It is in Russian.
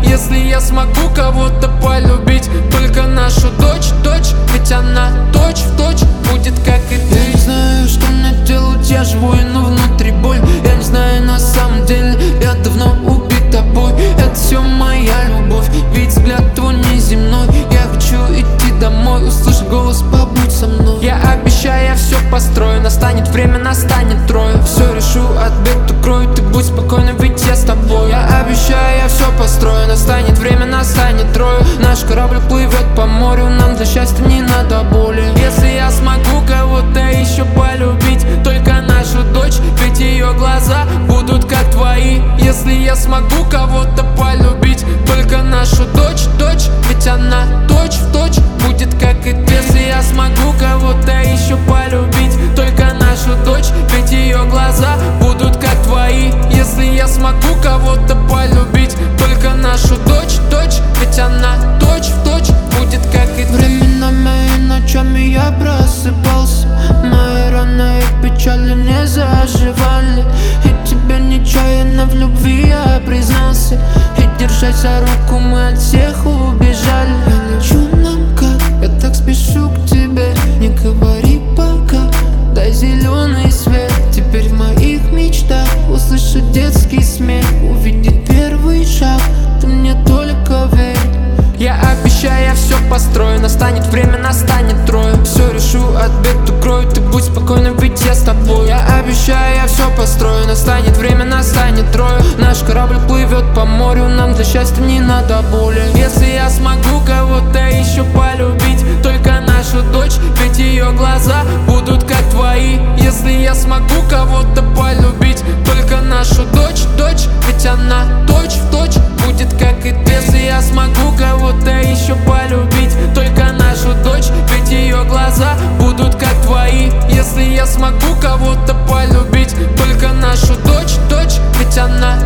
Если я смогу кого-то полюбить, только нашу дочь, ведь она точь в точь будет как и ты. Я не знаю, что мне делать, я живу, но внутри боль. Я не знаю, на самом деле я давно убит тобой. Это все моя любовь, ведь взгляд твой неземной. Я хочу идти домой, услышь голос, побудь со мной. Я обещаю, я все построю, настанет время, настанет трое. Все решу, ответ укрою, ты будь спокойна, ведь я с тобой. Я обещаю, я все построю, настанет время, настанет трое. Наш корабль плывет по морю, нам для счастья не надо боли. Если я смогу кого-то еще полюбить, только нашу дочь, ведь ее глаза будут как твои. Если я смогу кого-то полюбить, только нашу дочь, ведь она точь в точь будет как и ты. Если я смогу кого-то еще полюбить, только нашу дочь, ведь ее глаза будут как твои. Если я смогу кого-то полюбить, только нашу дочь, ведь она точь в точь будет как и ты. Временами и ночами я просыпался, мои раны и печали не заживали. И тебе нечаянно в любви я признался, и держась за руку мы от всех убежали. Я лечу на МКАД, я так спешу к тебе, не говори пока, дай зеленый свет. Теперь в моих мечтах услышать детский смех, увидеть первый шаг, ты мне только верь. Я обещаю, я все построю, настанет время, настанет трое. Все решу, ответ укрою, ты будь спокойна, ведь я с тобой. Я обещаю, я все построю, настанет время, настанет трое. Наш корабль плывет по морю, нам для счастья не надо боли. Если я смогу кого-то еще полюбить, только нашу дочь, ведь ее глаза будут как твои. Если я смогу кого-то полюбить, только нашу дочь, ведь она точь в точь будет как и ты. Если я смогу кого-то еще полюбить, только нашу дочь, ведь ее глаза будут как твои. Если я смогу кого-то полюбить, только нашу дочь, ведь она